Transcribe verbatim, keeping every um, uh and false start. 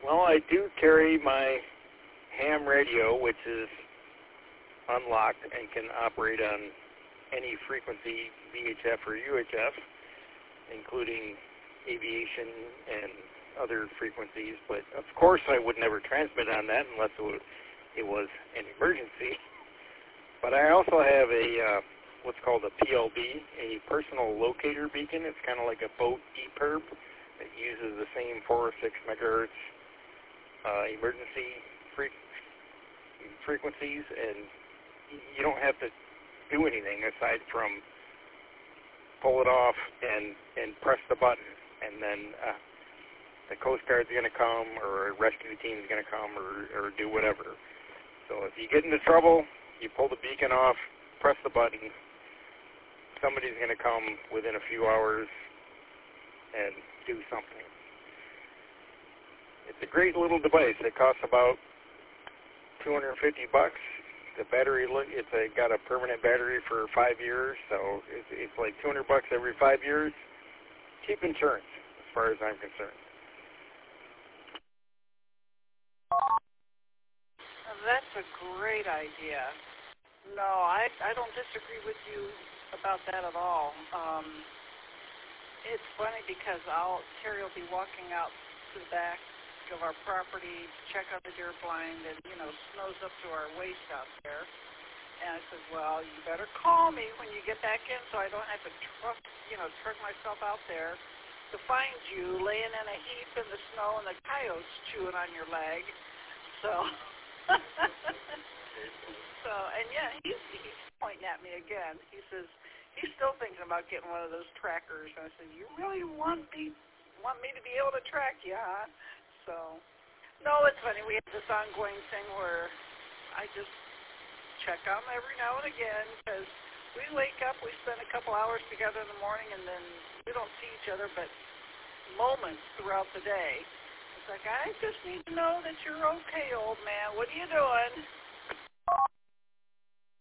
Well, I do carry my ham radio, which is unlocked and can operate on any frequency, V H F or U H F, including aviation and other frequencies. But of course, I would never transmit on that unless it was, it was an emergency. But I also have a uh, what's called a P L B, a personal locator beacon. It's kind of like a boat E P I R B. It uses the same four or six megahertz uh, emergency fre- frequencies, and you don't have to do anything aside from pull it off and, and press the button, and then uh, the Coast Guard's going to come, or a rescue team's going to come, or, or do whatever. So if you get into trouble, you pull the beacon off, press the button, somebody's going to come within a few hours and do something. It's a great little device. It costs about two hundred fifty bucks. The battery, it's a, got a permanent battery for five years, so it's, it's like two hundred bucks every five years. Cheap insurance, as far as I'm concerned. That's a great idea. No, I I don't disagree with you about that at all. Um, it's funny because I'll Terry will be walking out to the back of our property to check out the deer blind, and you know, snow's up to our waist out there. And I said, well, you better call me when you get back in, so I don't have to truck, you know, truck myself out there to find you laying in a heap in the snow and the coyotes chewing on your leg. So, so, and yeah, he's he's pointing at me again. He says he's still thinking about getting one of those trackers. And I said, you really want me want me to be able to track you, huh? So, no, it's funny. We have this ongoing thing where I just check on them every now and again because we wake up, we spend a couple hours together in the morning, and then we don't see each other but moments throughout the day. It's like, I just need to know that you're okay, old man. What are you doing?